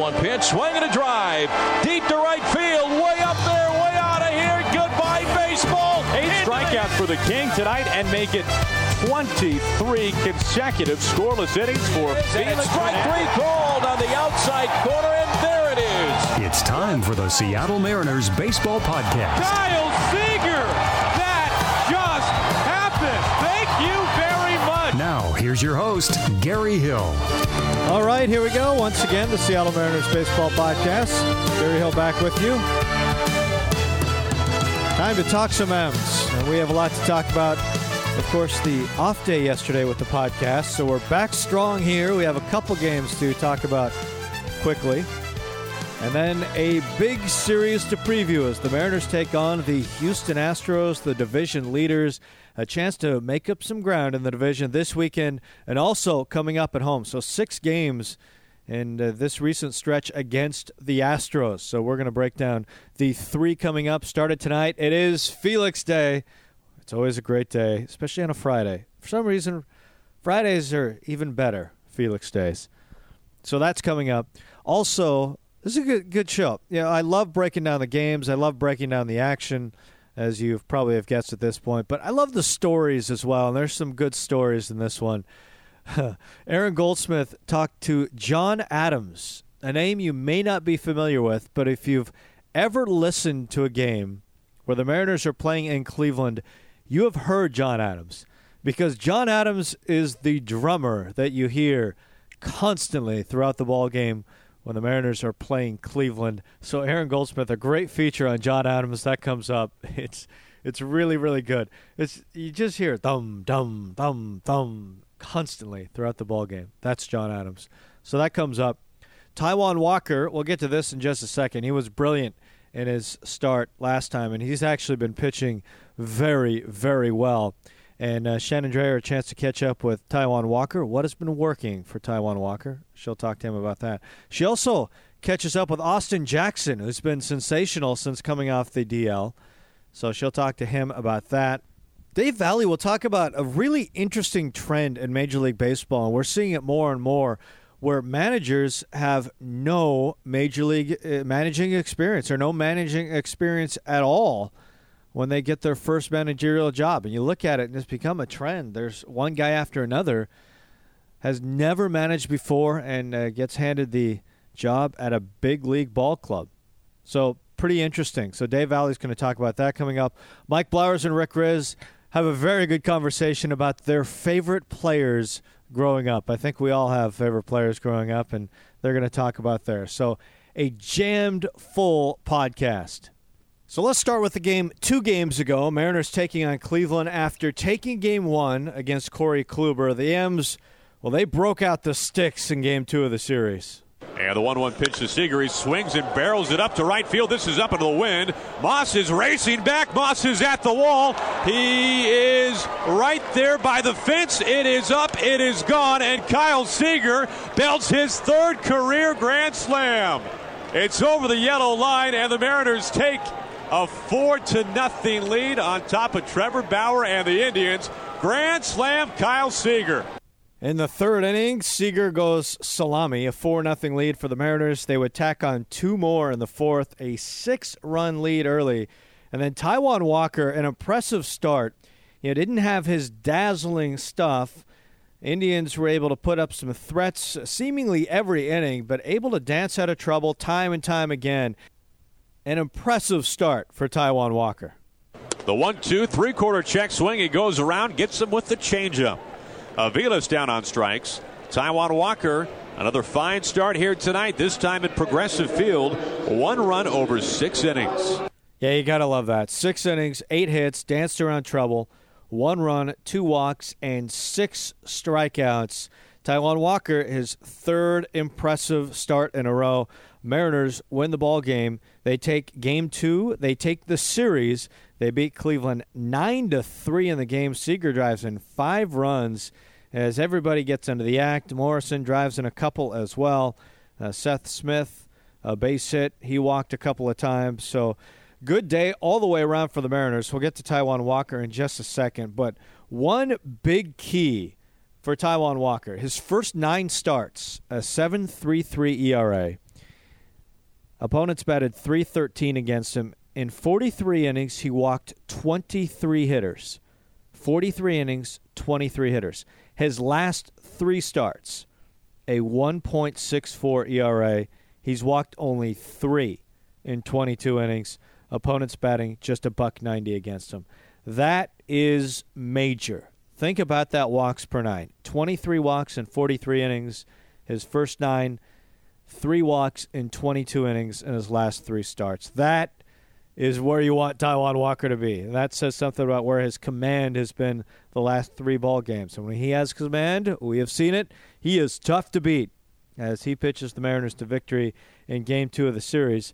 1 pitch, swing and a drive, deep to right field, way up there, way out of here. Goodbye, baseball. 8 strikeouts for the King tonight and make it 23 consecutive scoreless innings for Felix. Strike 3 called on the outside corner, and there it is. It's time for the Seattle Mariners Baseball Podcast. Kyle Seager! That just happened! Thank you very much! Now, here's your host, Gary Hill. All right, here we go. Once again, the Seattle Mariners Baseball Podcast. Gary Hill back with you. Time to talk some M's. And we have a lot to talk about. Of course, the off day yesterday with the podcast, so we're back strong here. We have a couple games to talk about quickly. And then a big series to preview as the Mariners take on the Houston Astros, the division leaders. A chance to make up some ground in the division this weekend and also coming up at home. So 6 games in this recent stretch against the Astros. So we're going to break down the 3 coming up. Started tonight. It is Felix Day. It's always a great day, especially on a Friday. For some reason, Fridays are even better, Felix Days. So that's coming up. Also, this is a good show. You know, I love breaking down the games. I love breaking down the action, as you probably have guessed at this point. But I love the stories as well, and there's some good stories in this one. Aaron Goldsmith talked to John Adams, a name you may not be familiar with, but if you've ever listened to a game where the Mariners are playing in Cleveland, you have heard John Adams, because John Adams is the drummer that you hear constantly throughout the ball game when the Mariners are playing Cleveland. So Aaron Goldsmith, a great feature on John Adams that comes up. It's really, really good. You just hear thumb, thumb, thumb, thumb constantly throughout the ball game. That's John Adams. So that comes up. Taijuan Walker, we'll get to this in just a second. He was brilliant in his start last time, and he's actually been pitching very, very well. And Shannon Drayer, a chance to catch up with Taijuan Walker. What has been working for Taijuan Walker? She'll talk to him about that. She also catches up with Austin Jackson, who's been sensational since coming off the DL. So she'll talk to him about that. Dave Valley will talk about a really interesting trend in Major League Baseball, and we're seeing it more and more, where managers have no Major League managing experience or no managing experience at all when they get their first managerial job. And you look at it, and it's become a trend. There's one guy after another has never managed before and gets handed the job at a big league ball club. So pretty interesting. So Dave Valley's going to talk about that coming up. Mike Blowers and Rick Riz have a very good conversation about their favorite players growing up. I think we all have favorite players growing up, and they're going to talk about theirs. So a jammed full podcast. So let's start with the game 2 games ago. Mariners taking on Cleveland after taking Game 1 against Corey Kluber. The M's, well, they broke out the sticks in Game 2 of the series. And the 1-1 pitch to Seager. He swings and barrels it up to right field. This is up into the wind. Moss is racing back. Moss is at the wall. He is right there by the fence. It is up. It is gone. And Kyle Seager belts his 3rd career grand slam. It's over the yellow line, and the Mariners take a 4-0 lead on top of Trevor Bauer and the Indians. Grand slam, Kyle Seager. In the 3rd inning, Seager goes salami, a 4-0 lead for the Mariners. They would tack on 2 more in the 4th, a 6-run lead early. And then Taijuan Walker, an impressive start. He didn't have his dazzling stuff. Indians were able to put up some threats seemingly every inning, but able to dance out of trouble time and time again. An impressive start for Taijuan Walker. The 1-2, 3/4 check swing. He goes around, gets him with the changeup. Avila's down on strikes. Taijuan Walker, another fine start here tonight, this time at Progressive Field. 1 run over 6 innings. Yeah, you got to love that. 6 innings, 8 hits, danced around trouble, 1 run, 2 walks, and 6 strikeouts. Taijuan Walker, his 3rd impressive start in a row. Mariners win the ball game. They take Game 2. They take the series. They beat Cleveland 9-3 in the game. Seager drives in 5 runs as everybody gets into the act. Morrison drives in a couple as well. Seth Smith, a base hit. He walked a couple of times. So good day all the way around for the Mariners. We'll get to Taijuan Walker in just a second. But one big key for Taijuan Walker, his first 9 starts, a 7.33 ERA. Opponents batted .313 against him. In 43 innings, he walked 23 hitters. 43 innings, 23 hitters. His last 3 starts, a 1.64 ERA. He's walked only 3 in 22 innings. Opponents batting just $1.90 against him. That is major. Think about that walks per 9. 23 walks in 43 innings. His first 9, 3 walks in 22 innings in his last 3 starts. That is where you want Taijuan Walker to be. And that says something about where his command has been the last 3 ball games. And when he has command, we have seen it, he is tough to beat as he pitches the Mariners to victory in Game 2 of the series.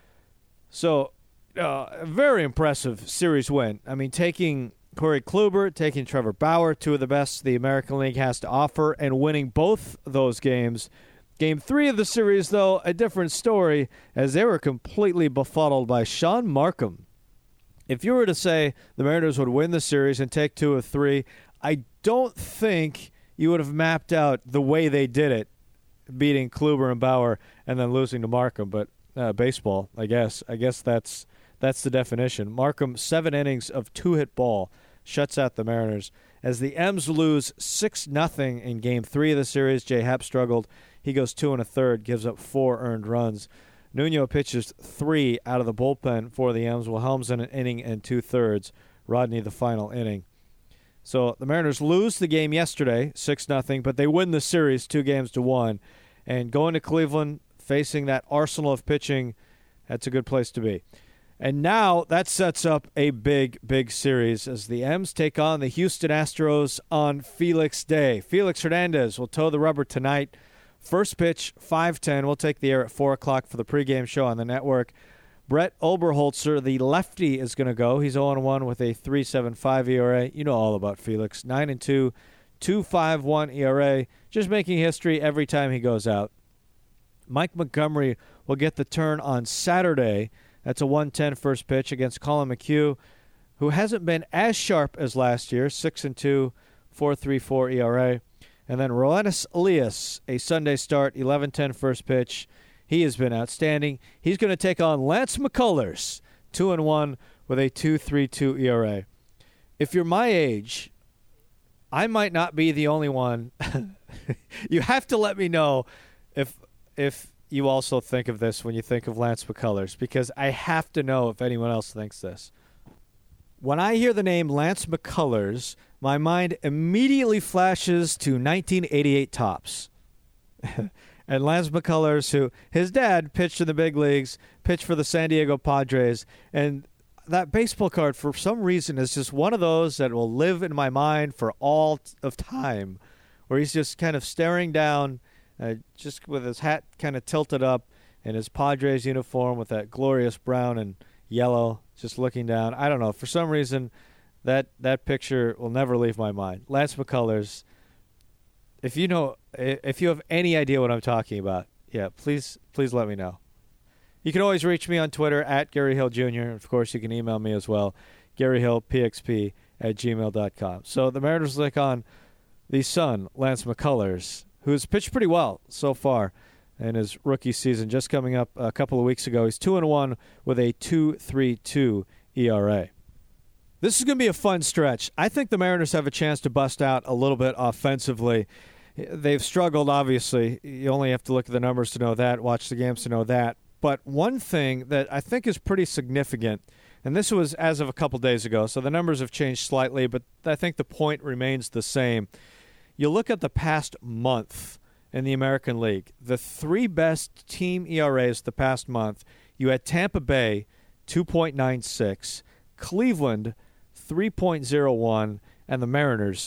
So, a very impressive series win. I mean, taking Corey Kluber, taking Trevor Bauer, 2 of the best the American League has to offer, and winning both those games. Game 3 of the series, though, a different story, as they were completely befuddled by Sean Markham. If you were to say the Mariners would win the series and take 2 of 3, I don't think you would have mapped out the way they did it, beating Kluber and Bauer and then losing to Markham. But baseball, I guess that's the definition. Markham, 7 innings of 2-hit ball, shuts out the Mariners. As the M's lose 6-0 in Game 3 of the series, Jay Happ struggled. He goes 2 1/3, gives up 4 earned runs. Nuno pitches 3 out of the bullpen for the M's, while Helms in an inning and 2/3. Rodney the final inning. So the Mariners lose the game yesterday, 6-0, but they win the series 2-1. And going to Cleveland, facing that arsenal of pitching, that's a good place to be. And now that sets up a big, big series as the M's take on the Houston Astros on Felix Day. Felix Hernandez will toe the rubber tonight. First pitch, 5:10. We'll take the air at 4 o'clock for the pregame show on the network. Brett Oberholzer, the lefty, is going to go. He's 0-1 with a 3.75 ERA. You know all about Felix. 9-2, 2.51 ERA. Just making history every time he goes out. Mike Montgomery will get the turn on Saturday. That's a 1:10 first pitch against Colin McHugh, who hasn't been as sharp as last year. 6-2, 4.34 ERA. And then Roenis Elias, a Sunday start, 11:10 first pitch. He has been outstanding. He's going to take on Lance McCullers, 2-1 with a 2.32 ERA. If you're my age, I might not be the only one. You have to let me know if you also think of this when you think of Lance McCullers, because I have to know if anyone else thinks this. When I hear the name Lance McCullers, my mind immediately flashes to 1988 Topps. And Lance McCullers, who his dad pitched in the big leagues, pitched for the San Diego Padres, and that baseball card for some reason is just one of those that will live in my mind for all of time, where he's just kind of staring down, just with his hat kind of tilted up in his Padres uniform with that glorious brown and yellow, just looking down. I don't know. For some reason, that picture will never leave my mind. Lance McCullers, if you have any idea what I'm talking about, yeah, please let me know. You can always reach me on Twitter at Gary Hill Jr. Of course, you can email me as well, GaryHillPXP@gmail.com. So the Mariners take on the son, Lance McCullers, who's pitched pretty well so far in his rookie season, just coming up a couple of weeks ago. He's 2-1 with a 2.32 ERA. This is going to be a fun stretch. I think the Mariners have a chance to bust out a little bit offensively. They've struggled, obviously. You only have to look at the numbers to know that, watch the games to know that. But one thing that I think is pretty significant, and this was as of a couple days ago, so the numbers have changed slightly, but I think the point remains the same. You look at the past month in the American League, the 3 best team ERAs the past month, you had Tampa Bay, 2.96, Cleveland, 3.01, and the Mariners,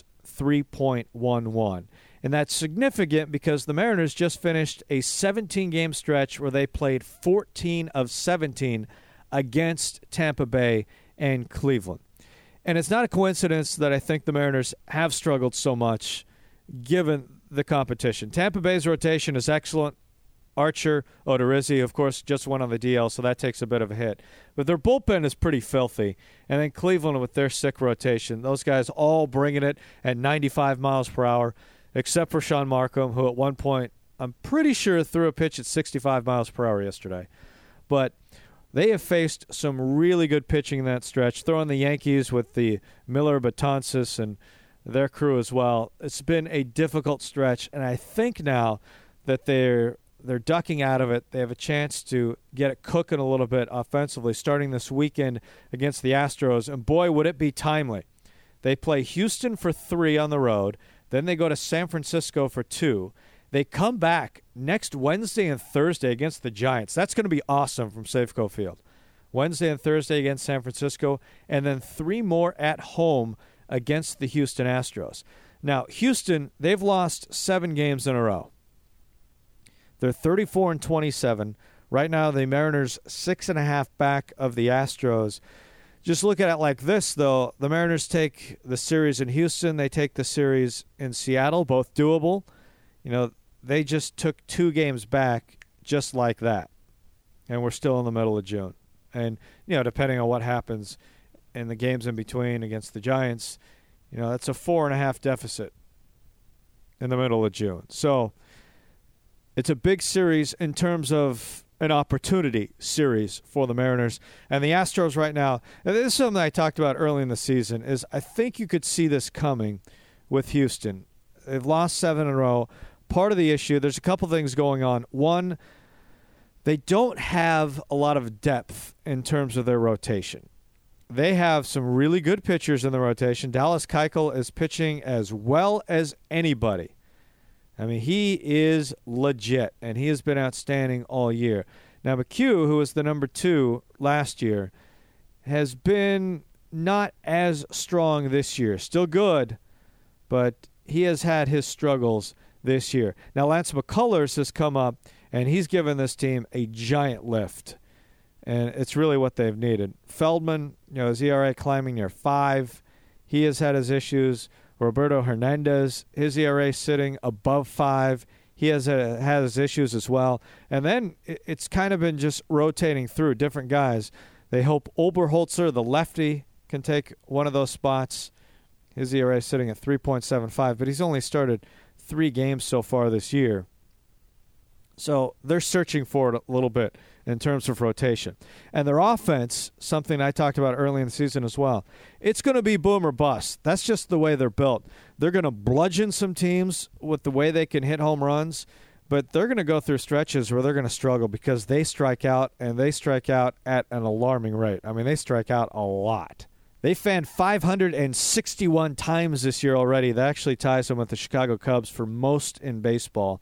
3.11. And that's significant because the Mariners just finished a 17-game stretch where they played 14 of 17 against Tampa Bay and Cleveland. And it's not a coincidence that I think the Mariners have struggled so much given the competition. Tampa Bay's rotation is excellent. Archer, Odorizzi, of course, just went on the DL, so that takes a bit of a hit. But their bullpen is pretty filthy. And then Cleveland with their sick rotation, those guys all bringing it at 95 miles per hour, except for Sean Markham, who at one point, I'm pretty sure, threw a pitch at 65 miles per hour yesterday. But they have faced some really good pitching in that stretch. Throwing the Yankees with the Miller, Betances, and their crew as well. It's been a difficult stretch, and I think now that they're ducking out of it. They have a chance to get it cooking a little bit offensively starting this weekend against the Astros, and boy, would it be timely. They play Houston for 3 on the road. Then they go to San Francisco for 2. They come back next Wednesday and Thursday against the Giants. That's going to be awesome from Safeco Field. Wednesday and Thursday against San Francisco, and then 3 more at home against the Houston Astros. Now, Houston, they've lost 7 games in a row. They're 34-27. Right now, the Mariners 6.5 back of the Astros. Just look at it like this, though. The Mariners take the series in Houston. They take the series in Seattle, both doable. You know, they just took 2 games back just like that. And we're still in the middle of June. And, you know, depending on what happens in the games in between against the Giants, you know, that's a 4.5 deficit in the middle of June. So it's a big series in terms of an opportunity series for the Mariners. And the Astros right now, and this is something I talked about early in the season, is I think you could see this coming with Houston. They've lost 7 in a row. Part of the issue, there's a couple things going on. One, they don't have a lot of depth in terms of their rotation. They have some really good pitchers in the rotation. Dallas Keuchel is pitching as well as anybody. I mean, he is legit, and he has been outstanding all year. Now, McHugh, who was the number 2 last year, has been not as strong this year. Still good, but he has had his struggles this year. Now, Lance McCullers has come up, and he's given this team a giant lift, and it's really what they've needed. Feldman, you know, his ERA climbing near 5. He has had his issues. Roberto Hernandez, his ERA sitting above 5. He has his issues as well. And then it's kind of been just rotating through different guys. They hope Oberholzer, the lefty, can take one of those spots. His ERA is sitting at 3.75, but he's only started 3 games so far this year. So they're searching for it a little bit in terms of rotation. And their offense, something I talked about early in the season as well, it's going to be boom or bust. That's just the way they're built. They're going to bludgeon some teams with the way they can hit home runs, but they're going to go through stretches where they're going to struggle because they strike out, and they strike out at an alarming rate. I mean, they strike out a lot. They fanned 561 times this year already. That actually ties them with the Chicago Cubs for most in baseball.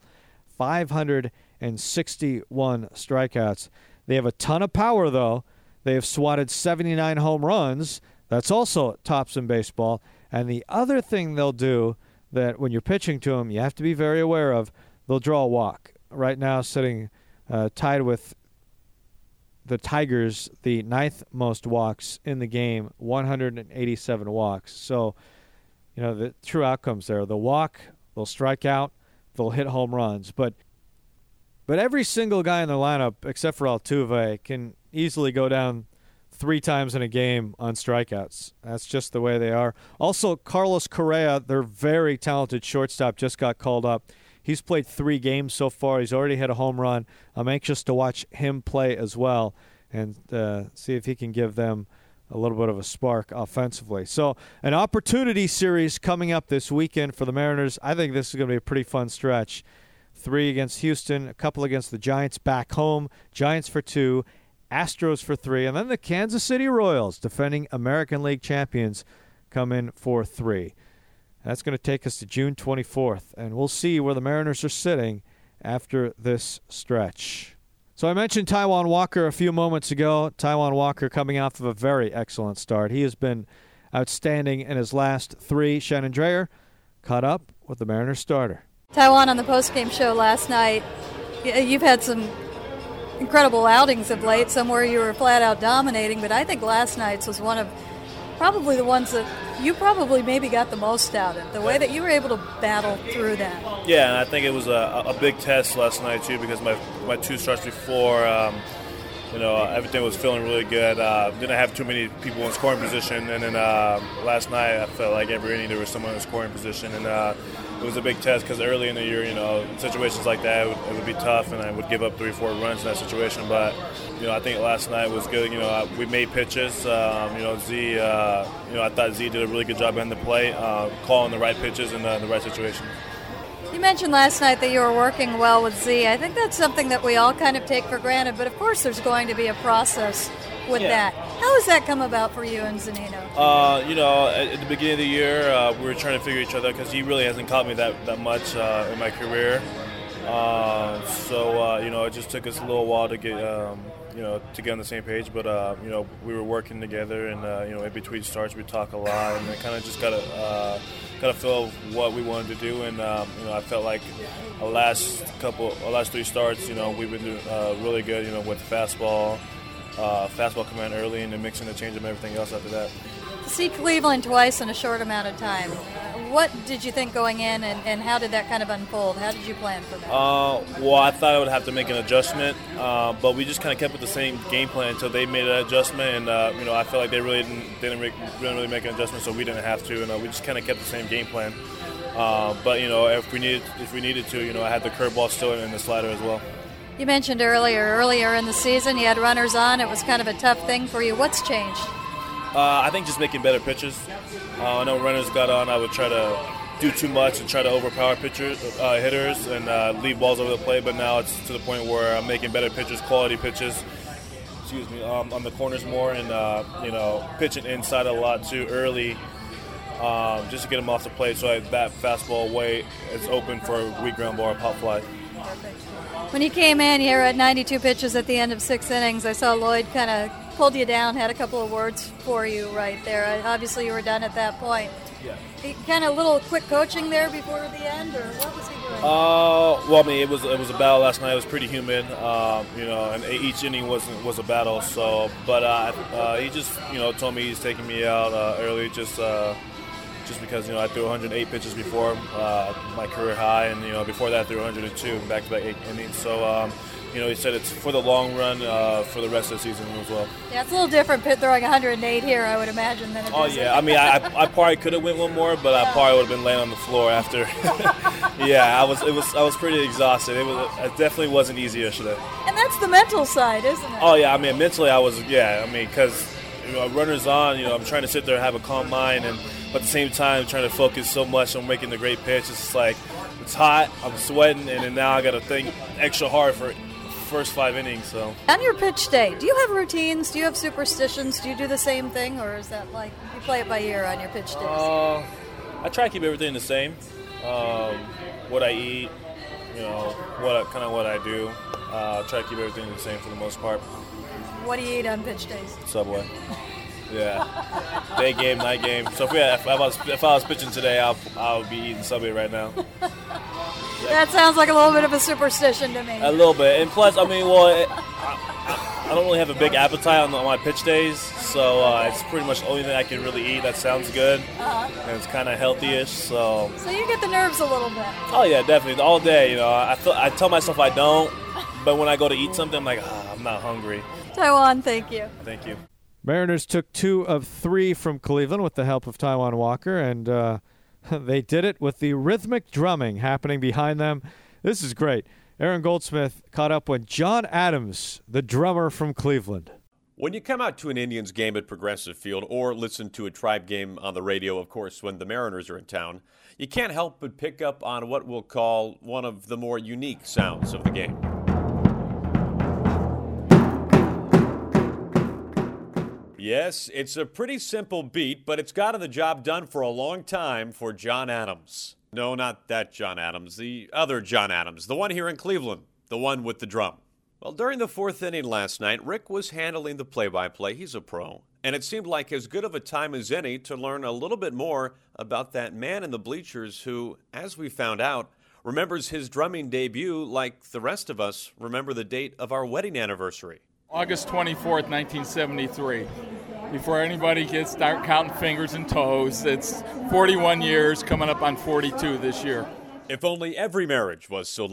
561 strikeouts. They have a ton of power, though. They have swatted 79 home runs. That's also tops in baseball. And the other thing they'll do that when you're pitching to them, you have to be very aware of, they'll draw a walk. Right now, sitting tied with the Tigers, the 9th most walks in the game, 187 walks. So, you know, the true outcomes there. They'll walk, they'll strike out, they'll hit home runs. But every single guy in the lineup, except for Altuve, can easily go down 3 times in a game on strikeouts. That's just the way they are. Also, Carlos Correa, their very talented shortstop, just got called up. He's played 3 games so far. He's already hit a home run. I'm anxious to watch him play as well and see if he can give them a little bit of a spark offensively. So an opportunity series coming up this weekend for the Mariners. I think this is going to be a pretty fun stretch. 3 against Houston, a couple against the Giants back home. Giants for 2, Astros for 3, and then the Kansas City Royals, defending American League champions, come in for 3. That's going to take us to June 24th, and we'll see where the Mariners are sitting after this stretch. So I mentioned Taijuan Walker a few moments ago. Taijuan Walker coming off of a very excellent start. He has been outstanding in his last 3. Shannon Drayer caught up with the Mariners starter. Taijuan, on the postgame show last night, you've had some incredible outings of late, some where you were flat out dominating, but I think last night's was one of probably the ones that you probably maybe got the most out of, the way that you were able to battle through that. Yeah, and I think it was a big test last night too, because my 2 starts before, everything was feeling really good. Didn't have too many people in scoring position, and then last night I felt like every inning there was someone in scoring position, and it was a big test because early in the year, in situations like that, it would be tough, and I would give up 3-4 runs in that situation. But I think last night was good. We made pitches. Z, I thought Z did a really good job behind the plate, calling the right pitches in the right situation. You mentioned last night that you were working well with Z. I think that's something that we all kind of take for granted, but of course there's going to be a process with that. How has that come about for you and Zunino? At the beginning of the year, we were trying to figure each other out because he really hasn't caught me that much in my career. It just took us a little while to get to get on the same page. But we were working together, and in between starts we talk a lot, and it kind of just got to feel what we wanted to do. And I felt like our last 3 starts, we've been doing really good, with fastball. Fastball command early, and then mixing the change and everything else after that. To see Cleveland twice in a short amount of time, what did you think going in, and how did that kind of unfold? How did you plan for that? I thought I would have to make an adjustment, but we just kind of kept with the same game plan until they made an adjustment, and I felt like they really didn't really make an adjustment, so we didn't have to, and we just kind of kept the same game plan. But if we needed to, I had the curveball still and the slider as well. You mentioned earlier in the season you had runners on. It was kind of a tough thing for you. What's changed? I think just making better pitches. I know when runners got on, I would try to do too much and try to overpower hitters and leave balls over the plate. But now it's to the point where I'm making better pitches, quality pitches. On the corners more, and pitching inside a lot too early, just to get them off the plate. So that fastball away is open for a weak ground ball or pop fly. When you came in, you were at 92 pitches at the end of 6 innings. I saw Lloyd kind of pulled you down, had a couple of words for you right there. Obviously, you were done at that point. Yeah. Kind of a little quick coaching there before the end, or what was he doing? It was a battle last night. It was pretty humid, and each inning was a battle. So, but he just told me he's taking me out early, just because I threw 108 pitches before my career high, and before that I threw 102 back-to-back 8 innings. So he said it's for the long run for the rest of the season as well. Yeah, it's a little different throwing 108 here, I would imagine, than it is. Oh yeah, I mean I probably could have went one more, but I probably would have been laying on the floor after. Yeah, I was pretty exhausted. It definitely wasn't easy yesterday. And that's the mental side, isn't it? Oh yeah, I mean mentally I was because runners on, I'm trying to sit there and have a calm mind, but at the same time trying to focus so much on making the great pitch. It's just like it's hot, I'm sweating, and then now I got to think extra hard for first 5 innings. So on your pitch day, do you have routines? Do you have superstitions? Do you do the same thing, or is that like you play it by ear on your pitch days? I try to keep everything the same. What I eat, what I do. Try to keep everything the same for the most part. What do you eat on pitch days? Subway. Yeah. Day game, night game. So if I was pitching today, I would be eating Subway right now. That sounds like a little bit of a superstition to me. A little bit. And plus, I don't really have a big appetite on my pitch days, so it's pretty much the only thing I can really eat that sounds good. And it's kind of healthy-ish, so you get the nerves a little bit. Oh, yeah, definitely. All day, I tell myself I don't, but when I go to eat something, I'm like, I'm not hungry. Taijuan, thank you. Thank you. Mariners took 2 of 3 from Cleveland with the help of Taijuan Walker, and they did it with the rhythmic drumming happening behind them. This is great. Aaron Goldsmith caught up with John Adams, the drummer from Cleveland. When you come out to an Indians game at Progressive Field or listen to a Tribe game on the radio, of course, when the Mariners are in town, you can't help but pick up on what we'll call one of the more unique sounds of the game. Yes, it's a pretty simple beat, but it's gotten the job done for a long time for John Adams. No, not that John Adams, the other John Adams, the one here in Cleveland, the one with the drum. Well, during the 4th inning last night, Rick was handling the play-by-play. He's a pro, and it seemed like as good of a time as any to learn a little bit more about that man in the bleachers who, as we found out, remembers his drumming debut like the rest of us remember the date of our wedding anniversary. August 24th, 1973. Before anybody can start counting fingers and toes, it's 41 years, coming up on 42 this year. If only every marriage was so lucky.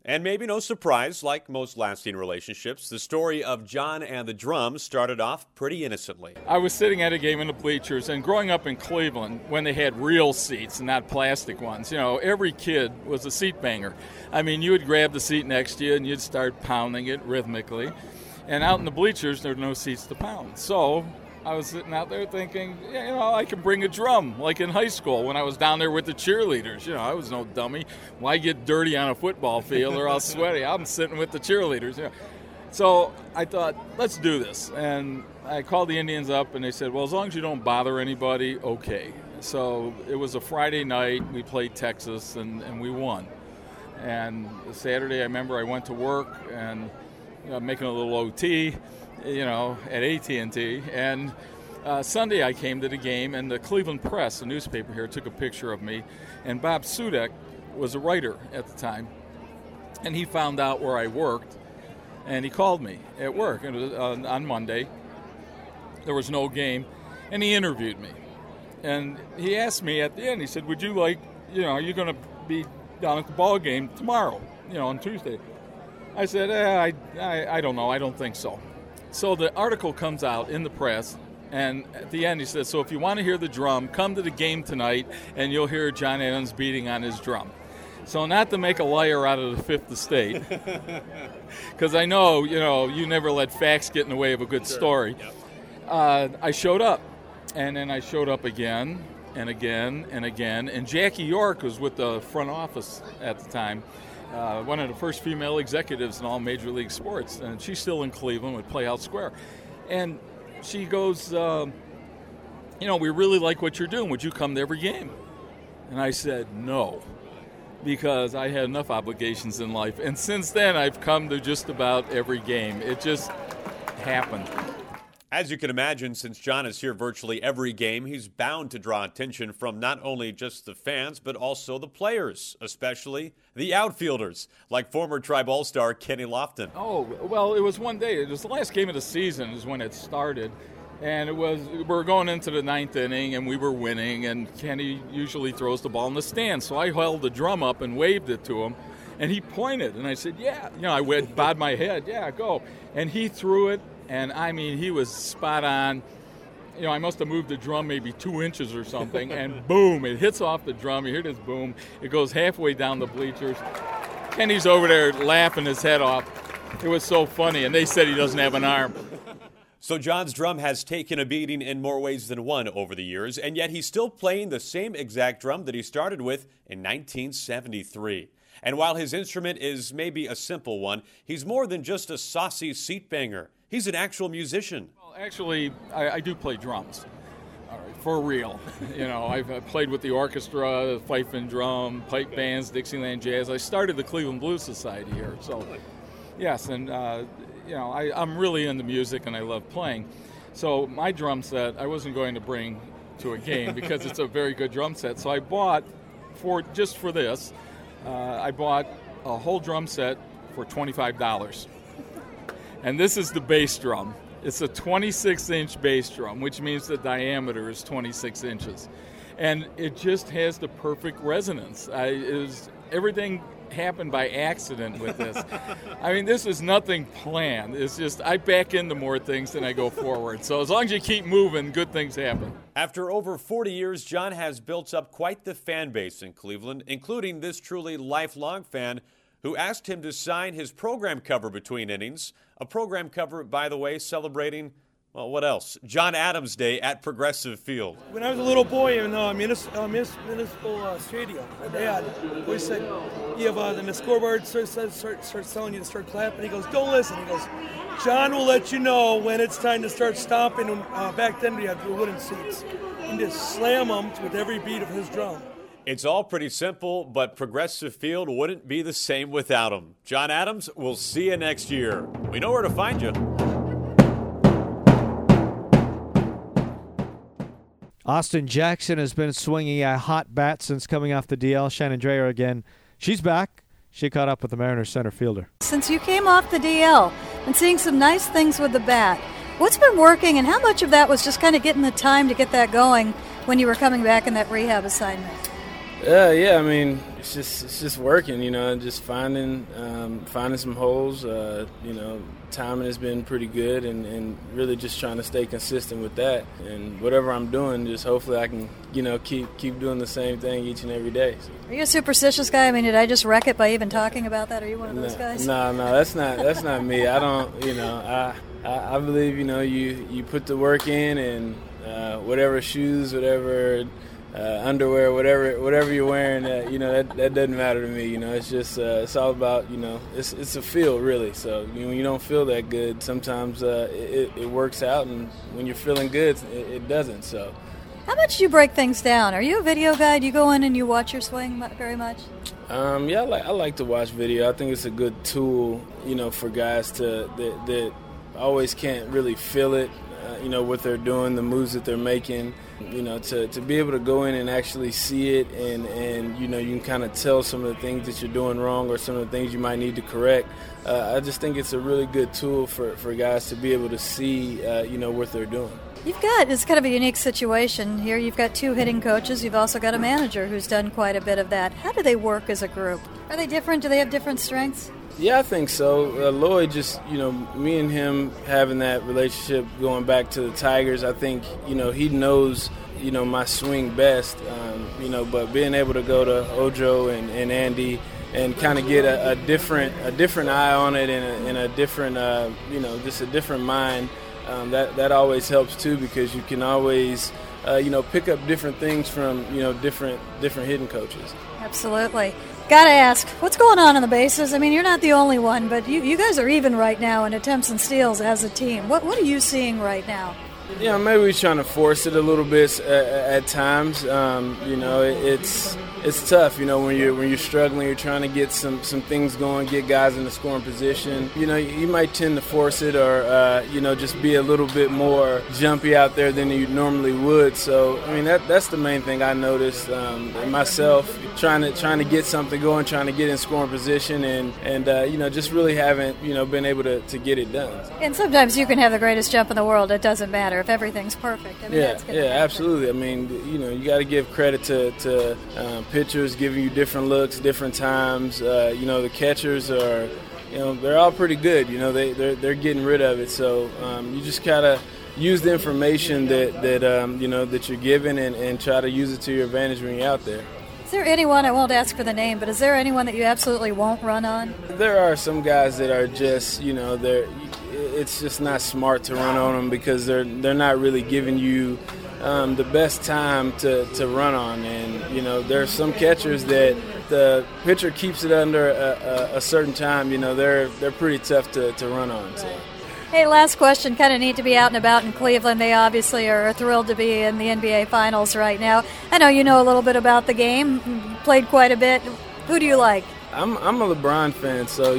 And maybe no surprise, like most lasting relationships, the story of John and the drum started off pretty innocently. I was sitting at a game in the bleachers, and growing up in Cleveland, when they had real seats and not plastic ones, every kid was a seat banger. I mean, you would grab the seat next to you, and you'd start pounding it rhythmically. And out in the bleachers, there were no seats to pound. So I was sitting out there thinking, I can bring a drum, like in high school when I was down there with the cheerleaders. I was no dummy. Why get dirty on a football field or all sweaty? I'm sitting with the cheerleaders. So I thought, let's do this. And I called the Indians up, and they said, well, as long as you don't bother anybody, okay. So it was a Friday night. We played Texas, and we won. And Saturday, I remember I went to work and making a little OT, at AT&T. And Sunday I came to the game, and the Cleveland Press, the newspaper here, took a picture of me. And Bob Sudek was a writer at the time. And he found out where I worked, and he called me at work. And it was on Monday. There was no game. And he interviewed me. And he asked me at the end, he said, would you like, are you going to be down at the ball game tomorrow, on Tuesday? I said, I don't know. I don't think so. So the article comes out in the press, and at the end he says, so if you want to hear the drum, come to the game tonight, and you'll hear John Adams beating on his drum. So not to make a liar out of the Fifth Estate, because I know, you never let facts get in the way of a good story. I showed up, and then I showed up again and again and again, and Jackie York was with the front office at the time. One of the first female executives in all Major League Sports, and she's still in Cleveland with Playhouse Square. And she goes, we really like what you're doing. Would you come to every game? And I said, no, because I had enough obligations in life. And since then, I've come to just about every game. It just happened. As you can imagine, since John is here virtually every game, he's bound to draw attention from not only just the fans, but also the players, especially the outfielders, like former Tribe All-Star Kenny Lofton. Oh, well, it was one day. It was the last game of the season is when it started. And we were going into the ninth inning, and we were winning, and Kenny usually throws the ball in the stands. So I held the drum up and waved it to him, and he pointed. And I said, yeah. I bowed my head, yeah, go. And he threw it. And, he was spot on. I must have moved the drum maybe 2 inches or something, and boom, it hits off the drum. You hear this boom. It goes halfway down the bleachers. Kenny's over there laughing his head off. It was so funny, and they said he doesn't have an arm. So John's drum has taken a beating in more ways than one over the years, and yet he's still playing the same exact drum that he started with in 1973. And while his instrument is maybe a simple one, he's more than just a saucy seat banger. He's an actual musician. Well, actually, I do play drums, all right, for real. I've played with the orchestra, fife and drum, pipe bands, Dixieland Jazz. I started the Cleveland Blues Society here. So, yes, and, I'm really into music and I love playing. So my drum set, I wasn't going to bring to a game because it's a very good drum set. So I bought, just for this, I bought a whole drum set for $25. And this is the bass drum. It's a 26-inch bass drum, which means the diameter is 26 inches. And it just has the perfect resonance. Everything happened by accident with this. This is nothing planned. It's just I back into more things than I go forward. So as long as you keep moving, good things happen. After over 40 years, John has built up quite the fan base in Cleveland, including this truly lifelong fan who asked him to sign his program cover between innings. A program cover, by the way, celebrating, well, what else? John Adams Day at Progressive Field. When I was a little boy in Municipal Stadium, my dad always said, then the scoreboard starts telling you to start clapping. He goes, don't listen. He goes, John will let you know when it's time to start stomping. Back then we had wooden seats. And just slam them with every beat of his drum. It's all pretty simple, but Progressive Field wouldn't be the same without him. John Adams, we'll see you next year. We know where to find you. Austin Jackson has been swinging a hot bat since coming off the DL. Shannon Drayer again. She's back. She caught up with the Mariners center fielder. Since you came off the DL and seeing some nice things with the bat, what's been working and how much of that was just kind of getting the time to get that going when you were coming back in that rehab assignment? Yeah. I mean, it's just working, and just finding some holes. Timing has been pretty good, and really just trying to stay consistent with that. And whatever I'm doing, just hopefully I can, keep doing the same thing each and every day. So. Are you a superstitious guy? I mean, did I just wreck it by even talking about that? Are you one of those guys? No, that's not me. I don't, I believe, you put the work in, and whatever shoes, whatever underwear, whatever you're wearing, that doesn't matter to me. It's just it's all about it's a feel really. So when you don't feel that good, sometimes it works out, and when you're feeling good, it doesn't. So. How much do you break things down? Are you a video guy? Do you go in and you watch your swing very much? Yeah, I like to watch video. I think it's a good tool, for guys that always can't really feel it. What they're doing, the moves that they're making, to be able to go in and actually see it, and you can kind of tell some of the things that you're doing wrong or some of the things you might need to correct. I just think it's a really good tool for guys to be able to see, what they're doing. It's kind of a unique situation here. You've got 2 hitting coaches. You've also got a manager who's done quite a bit of that. How do they work as a group? Are they different? Do they have different strengths? Yeah, I think so. Lloyd, just, me and him having that relationship going back to the Tigers, I think, he knows, my swing best, but being able to go to Ojo and Andy and kind of get a different eye on it and a different, just a different mind, that always helps too, because you can always, pick up different things from, different hitting coaches. Absolutely. Got to ask, what's going on the bases? I mean, you're not the only one, but you guys are even right now in attempts and steals as a team. What are you seeing right now? Yeah, maybe we're trying to force it a little bit at times. It's tough, when you're struggling, you're trying to get some things going, get guys in the scoring position. You might tend to force it, or just be a little bit more jumpy out there than you normally would. So I mean that's the main thing I noticed myself, trying to get something going, trying to get in scoring position, and just really haven't been able to get it done. And sometimes you can have the greatest jump in the world. It doesn't matter if everything's perfect. I mean, yeah, absolutely. I mean, you got to give credit to pitchers giving you different looks, different times. The catchers are, they're all pretty good. They're getting rid of it. So you just gotta use the information that you're given and try to use it to your advantage when you're out there. Is there anyone, I won't ask for the name, but is there anyone that you absolutely won't run on? There are some guys that are just, it's just not smart to run on them because they're not really giving you the best time to run on. And, there are some catchers that the pitcher keeps it under a certain time. They're pretty tough to run on. So. Hey, last question. Kind of neat to be out and about in Cleveland. They obviously are thrilled to be in the NBA Finals right now. I know you know a little bit about the game. Played quite a bit. Who do you like? I'm a LeBron fan, so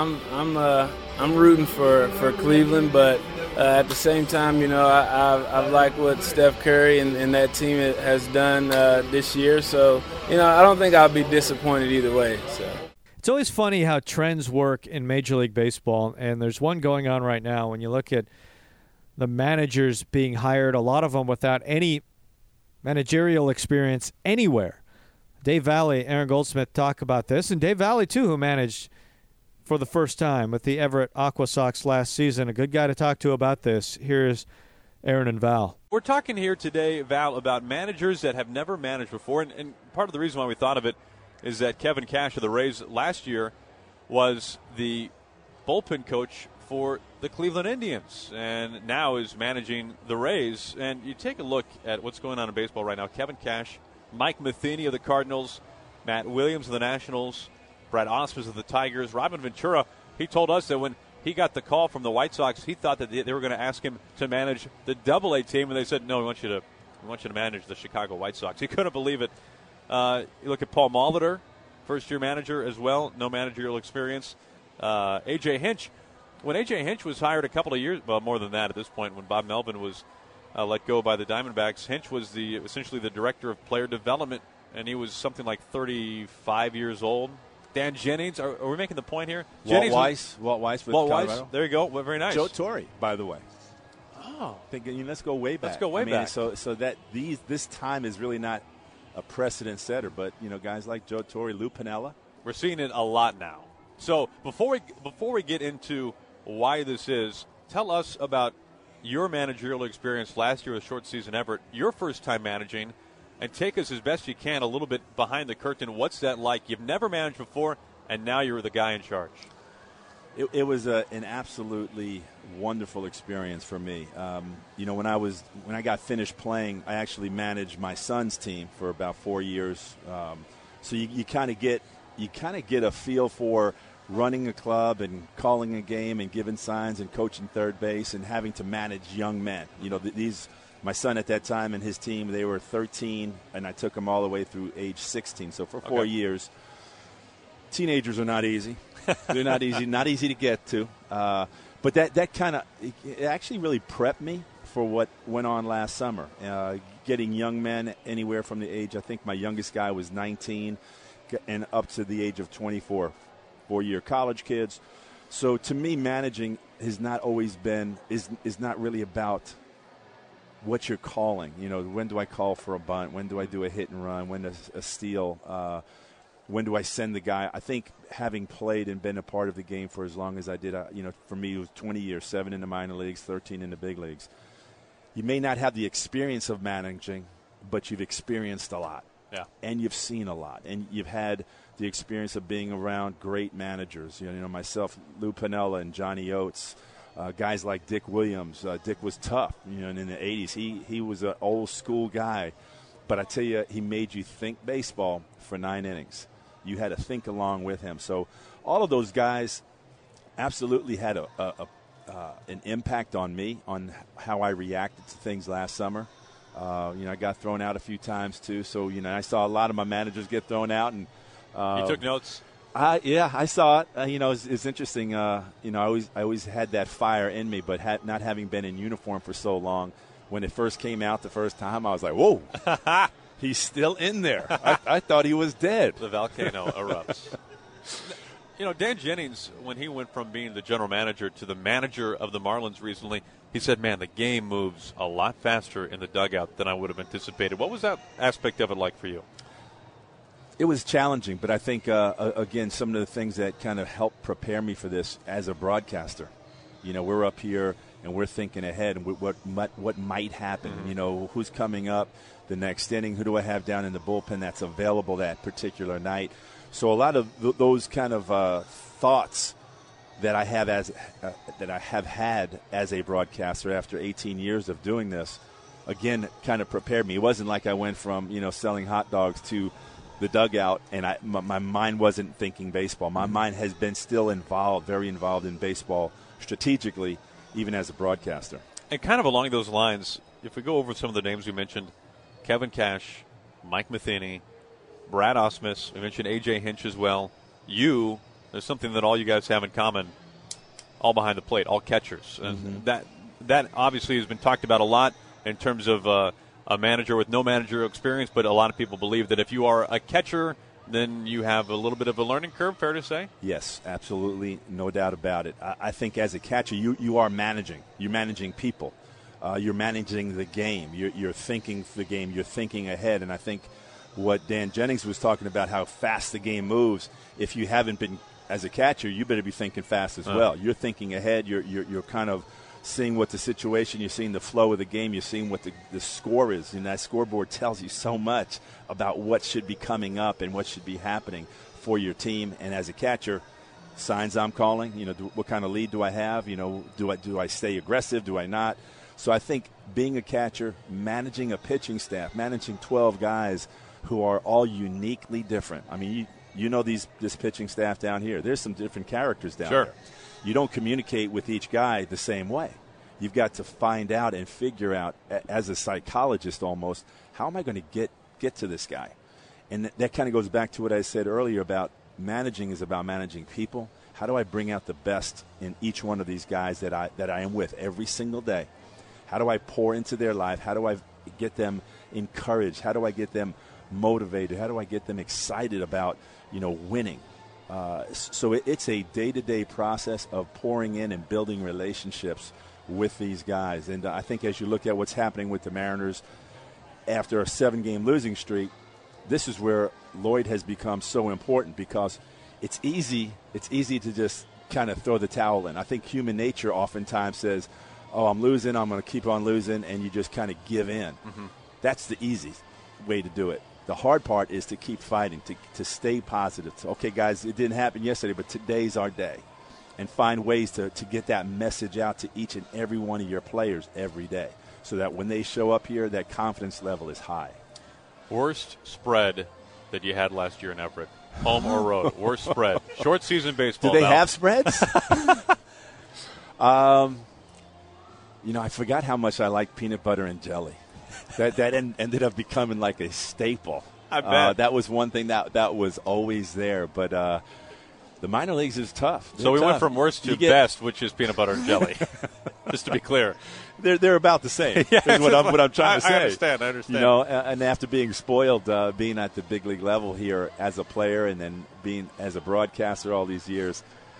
I'm rooting for Cleveland, but at the same time, I like what Steph Curry and that team has done this year. So I don't think I'll be disappointed either way. So. It's always funny how trends work in Major League Baseball, and there's one going on right now. When you look at the managers being hired, a lot of them without any managerial experience anywhere. Dave Valley, Aaron Goldsmith talk about this, and Dave Valley, too, who managed for the first time with the Everett Aqua Sox last season. A good guy to talk to about this. Here's Aaron and Val. We're talking here today, Val, about managers that have never managed before, and part of the reason why we thought of it is that Kevin Cash of the Rays last year was the bullpen coach for the Cleveland Indians and now is managing the Rays. And you take a look at what's going on in baseball right now. Kevin Cash, Mike Matheny of the Cardinals, Matt Williams of the Nationals, Brad Ausmus of the Tigers, Robin Ventura. He told us that when he got the call from the White Sox, he thought that they were going to ask him to manage the Double-A team, and they said, no, we want you to manage the Chicago White Sox. He couldn't believe it. You look at Paul Molitor, first-year manager as well, no managerial experience. A.J. Hinch, when A.J. Hinch was hired a couple of years, well, more than that at this point, when Bob Melvin was let go by the Diamondbacks, Hinch was essentially the director of player development, and he was something like 35 years old. Dan Jennings, are we making the point here? Walt Weiss with Colorado. There you go. Well, very nice. Joe Torre, by the way. Oh, let's go way back. Let's go way back. So that this time is really not a precedent setter. But, guys like Joe Torre, Lou Piniella. We're seeing it a lot now. So before we get into why this is, tell us about your managerial experience last year with Short Season Everett, your first time managing, and take us as best you can a little bit behind the curtain. What's that like? You've never managed before, and now you're the guy in charge. It was an absolutely wonderful experience for me. When I got finished playing, I actually managed my son's team for about 4 years. So you kind of get a feel for running a club and calling a game and giving signs and coaching third base and having to manage young men. My son at that time and his team, they were 13, and I took them all the way through age 16. So for 4 years, teenagers are not easy. They're not easy to get to. But that kind of it actually really prepped me for what went on last summer. Getting young men anywhere from the age, I think my youngest guy was 19, and up to the age of 24, 4-year college kids. So to me, managing has not always been is not really about what you're calling. When do I call for a bunt? When do I do a hit and run? When a steal? When do I send the guy? I think having played and been a part of the game for as long as I did, for me it was 20 years, 7 in the minor leagues, 13 in the big leagues. You may not have the experience of managing, but you've experienced a lot. Yeah. And you've seen a lot. And you've had the experience of being around great managers. Myself, Lou Piniella and Johnny Oates, guys like Dick Williams. Dick was tough, and in the 80s. He was an old school guy. But I tell you, he made you think baseball for 9 innings. You had to think along with him. So all of those guys absolutely had an impact on me, on how I reacted to things last summer. I got thrown out a few times too. So I saw a lot of my managers get thrown out, and you took notes. Yeah, I saw it. It's interesting. I always had that fire in me, but not having been in uniform for so long, when it first came out the first time, I was like, whoa. He's still in there. I thought he was dead. The volcano erupts. Dan Jennings, when he went from being the general manager to the manager of the Marlins recently, he said, man, the game moves a lot faster in the dugout than I would have anticipated. What was that aspect of it like for you? It was challenging, but I think, again, some of the things that kind of helped prepare me for this as a broadcaster. We're up here and we're thinking ahead and what might happen. Mm-hmm. Who's coming up the next inning? Who do I have down in the bullpen that's available that particular night? So a lot of those kind of thoughts that I have had as a broadcaster after 18 years of doing this, again, kind of prepared me. It wasn't like I went from selling hot dogs to the dugout and my mind wasn't thinking baseball. My mind has been still very involved in baseball strategically, even as a broadcaster. And kind of along those lines, if we go over some of the names we mentioned, Kevin Cash, Mike Matheny, Brad Ausmus, we mentioned A.J. Hinch as well. There's something that all you guys have in common, all behind the plate, all catchers. And that obviously has been talked about a lot in terms of a manager with no managerial experience, but a lot of people believe that if you are a catcher, then you have a little bit of a learning curve, fair to say? Yes, absolutely, no doubt about it. I think as a catcher, you are managing. You're managing people. You're managing the game. You're thinking the game. You're thinking ahead. And I think what Dan Jennings was talking about, how fast the game moves, if you haven't been as a catcher, you better be thinking fast as well. You're thinking ahead. You're kind of seeing what the situation, you're seeing the flow of the game, you're seeing what the score is, and that scoreboard tells you so much about what should be coming up and what should be happening for your team. And as a catcher, signs I'm calling, what kind of lead do I have? Do I stay aggressive? Do I not? So I think being a catcher, managing a pitching staff, managing 12 guys who are all uniquely different. I mean, this pitching staff down here, there's some different characters down there. You don't communicate with each guy the same way. You've got to find out and figure out, as a psychologist almost, how am I going to get to this guy? And that kind of goes back to what I said earlier about managing is about managing people. How do I bring out the best in each one of these guys that I am with every single day? How do I pour into their life? How do I get them encouraged? How do I get them motivated? How do I get them excited about, winning? So it's a day-to-day process of pouring in and building relationships with these guys. And I think as you look at what's happening with the Mariners after a 7-game losing streak, this is where Lloyd has become so important, because it's easy to just kind of throw the towel in. I think human nature oftentimes says, oh, I'm losing, I'm going to keep on losing, and you just kind of give in. Mm-hmm. That's the easy way to do it. The hard part is to keep fighting, to stay positive. Okay, guys, it didn't happen yesterday, but today's our day. And find ways to get that message out to each and every one of your players every day, so that when they show up here, that confidence level is high. Worst spread that you had last year in Everett? Home or road? Worst spread. Short season baseball. Do they have spreads? I forgot how much I like peanut butter and jelly. That ended up becoming like a staple. I bet. That was one thing that was always there. But the minor leagues is tough. So we went from worst to best, which is peanut butter and jelly. Just to be clear. They're about the same. Yeah, is what I'm trying to say. I understand. You know, and after being spoiled, being at the big league level here as a player, and then being as a broadcaster all these years,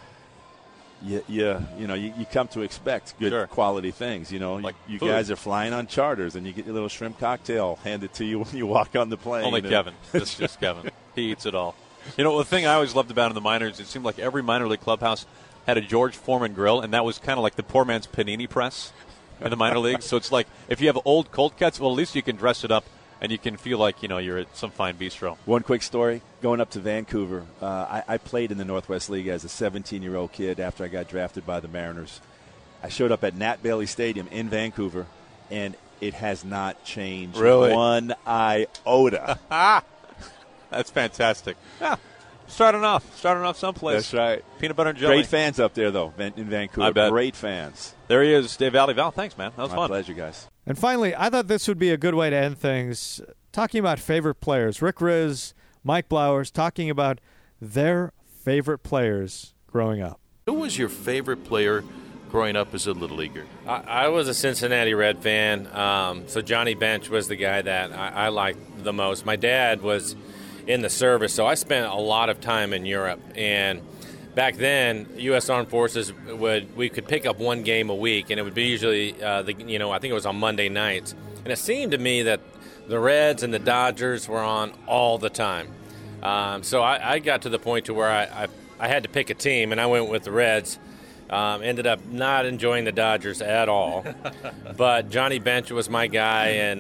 you come to expect good quality things. You know, like you guys are flying on charters, and you get your little shrimp cocktail handed to you when you walk on the plane. Only Kevin. It's just Kevin. He eats it all. You know, the thing I always loved about in the minors, it seemed like every minor league clubhouse had a George Foreman grill, and that was kind of like the poor man's panini press in the minor leagues. So it's like if you have old cold cuts, well, at least you can dress it up and you can feel like, you're at some fine bistro. One quick story. Going up to Vancouver, I played in the Northwest League as a 17-year-old kid after I got drafted by the Mariners. I showed up at Nat Bailey Stadium in Vancouver, and it has not changed one iota. That's fantastic. Yeah. Starting off someplace. That's right. Peanut butter and jelly. Great fans up there, though, in Vancouver. I bet. Great fans. There he is, Dave Valley. Val, thanks, man. That was fun. My pleasure, guys. And finally, I thought this would be a good way to end things, talking about favorite players. Rick Rizzs, Mike Blowers, talking about their favorite players growing up. Who was your favorite player growing up as a Little Leaguer? I was a Cincinnati Red fan, so Johnny Bench was the guy that I liked the most. My dad was in the service, so I spent a lot of time in Europe. And back then, U.S. Armed Forces we could pick up one game a week, and it would be usually I think it was on Monday nights. And it seemed to me that the Reds and the Dodgers were on all the time. So I got to the point to where I had to pick a team, and I went with the Reds. Ended up not enjoying the Dodgers at all, but Johnny Bench was my guy, and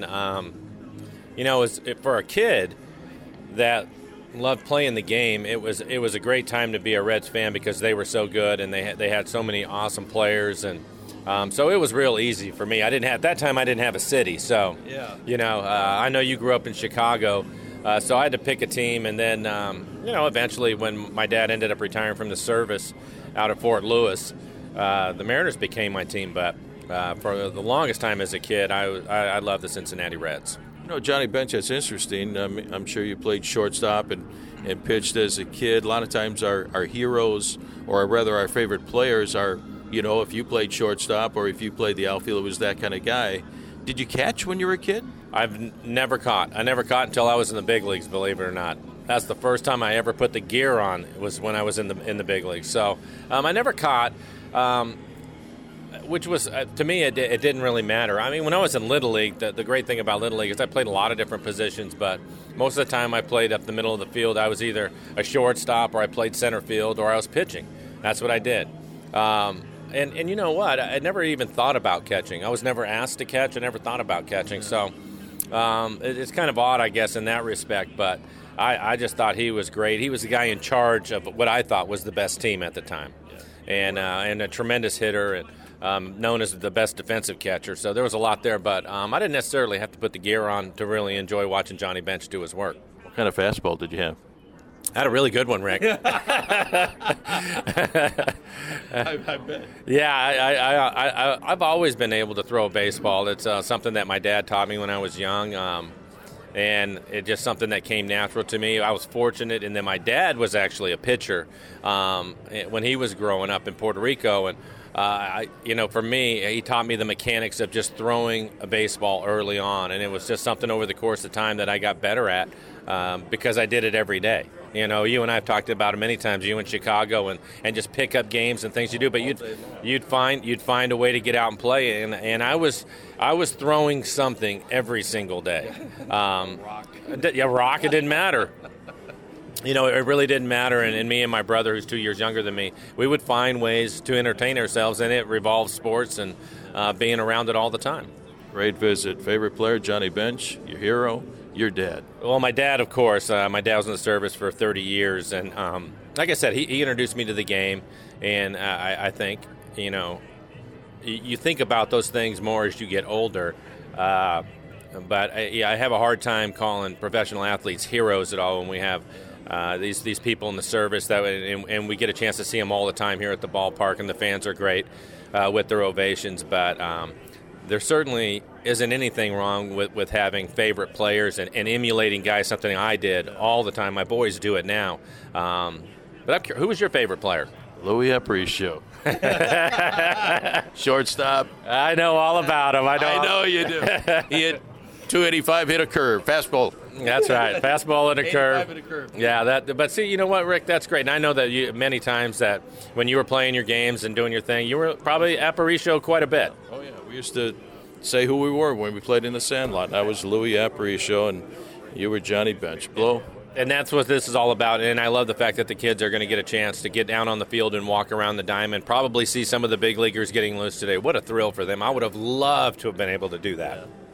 for a kid that loved playing the game, it was a great time to be a Reds fan because they were so good and they had so many awesome players, and so it was real easy for me. I didn't have a city, so I know you grew up in Chicago, so I had to pick a team, and then eventually when my dad ended up retiring from the service out of Fort Lewis, the Mariners became my team, but for the longest time as a kid, I loved the Cincinnati Reds. Johnny Bench, that's interesting. I'm sure you played shortstop and pitched as a kid. A lot of times our heroes, or rather our favorite players are, if you played shortstop or if you played the outfield, it was that kind of guy. Did you catch when you were a kid? I've never caught. I never caught until I was in the big leagues, believe it or not. That's the first time I ever put the gear on, was when I was in the big leagues. So I never caught, which was, to me, it didn't really matter. I mean, when I was in Little League, the great thing about Little League is I played a lot of different positions, but most of the time I played up the middle of the field. I was either a shortstop, or I played center field, or I was pitching. That's what I did. And you know what? I never even thought about catching. I was never asked to catch. I never thought about catching. So it's kind of odd, I guess, in that respect, but I just thought he was great. He was the guy in charge of what I thought was the best team at the time, and a tremendous hitter, and known as the best defensive catcher. So there was a lot there, but I didn't necessarily have to put the gear on to really enjoy watching Johnny Bench do his work. What kind of fastball did you have? I had a really good one, Rick. I bet. Yeah, I've always been able to throw a baseball. It's something that my dad taught me when I was young. And it's just something that came natural to me. I was fortunate, and then my dad was actually a pitcher when he was growing up in Puerto Rico. And, for me, he taught me the mechanics of just throwing a baseball early on. And it was just something over the course of time that I got better at because I did it every day. You know, you and I have talked about it many times. You in Chicago and just pick up games and things you do. But you'd find a way to get out and play. And I was throwing something every single day. Rock. It didn't matter. You know, it really didn't matter. And me and my brother, who's 2 years younger than me, we would find ways to entertain ourselves, and it revolved sports and being around it all the time. Great visit. Favorite player, Johnny Bench, your hero, your dad. Well, my dad, of course. My dad was in the service for 30 years. And like I said, he introduced me to the game. And I think, you know, you think about those things more as you get older. But I have a hard time calling professional athletes heroes at all when we have these people in the service and we get a chance to see them all the time here at the ballpark, and the fans are great with their ovations. But there certainly isn't anything wrong with having favorite players and emulating guys, something I did all the time. My boys do it now. But who was your favorite player? Louis Aparicio. Shortstop. I know all about him. I know you do. He hit 285, hit a curve, fastball. That's right, fastball and a curve. And a curve. Yeah, but see, you know what, Rick? That's great. And I know that many times that when you were playing your games and doing your thing, you were probably Aparicio quite a bit. Oh yeah, we used to say who we were when we played in the Sandlot. I was Louis Aparicio, and you were Johnny Bench. Blow. And that's what this is all about. And I love the fact that the kids are going to get a chance to get down on the field and walk around the diamond, probably see some of the big leaguers getting loose today. What a thrill for them. I would have loved to have been able to do that.